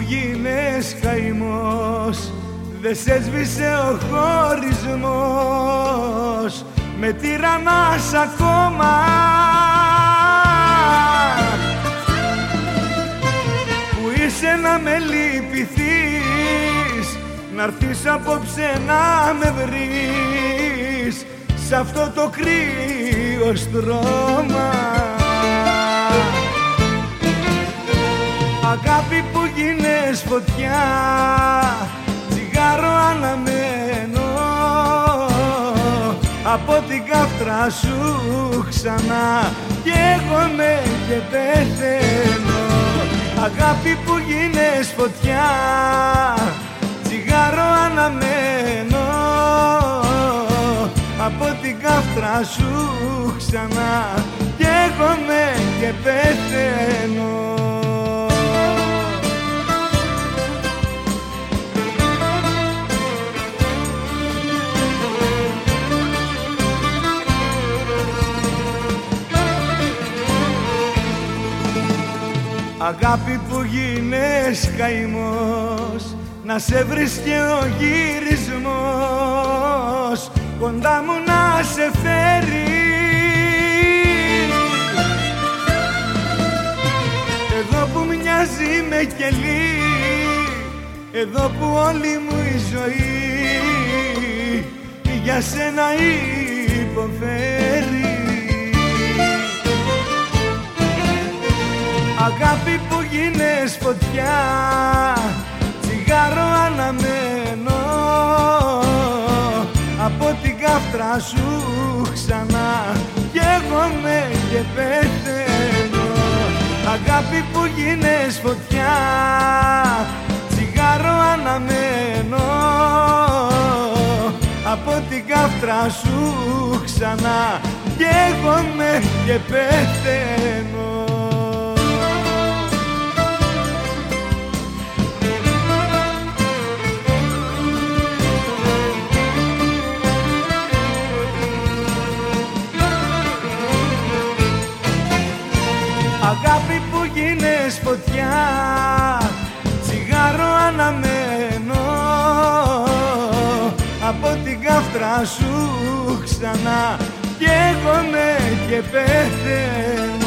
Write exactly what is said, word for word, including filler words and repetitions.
γίνες καημός, δε σε έσβησε ο χωρισμός, με τυραννάς ακόμα. Που είσαι να με λυπηθείς, να'ρθείς απόψε να με βρεις σ' αυτό το κρύο στρώμα. Αγάπη που γίνες φωτιά, τσιγάρο αναμένω, από την κάφτρα σου ξανά καίγομαι και πεθαίνω. Αγάπη που γίνες φωτιά, τσιγάρο αναμένω, από την κάφτρα σου ξανά καίγομαι και πεθαίνω. Αγάπη που γίνες καημός, να σε βρεις και ο γυρισμός κοντά μου να σε φέρει. Εδώ που μοιάζει με κελί, εδώ που όλη μου η ζωή για σένα υποφέρει. Αγάπη που γίνες φωτιά, τσιγάρο αναμένω, από την κάφτρα σου ξανά καίγομαι και πεθαίνω. Αγάπη που γίνες φωτιά, τσιγάρο αναμένω, από την κάφτρα σου ξανά καίγομαι και πεθαίνω. Αγάπη που γίνες φωτιά, τσιγάρο αναμένω, από την κάφτρα σου ξανά καίγομαι και πεθαίνω.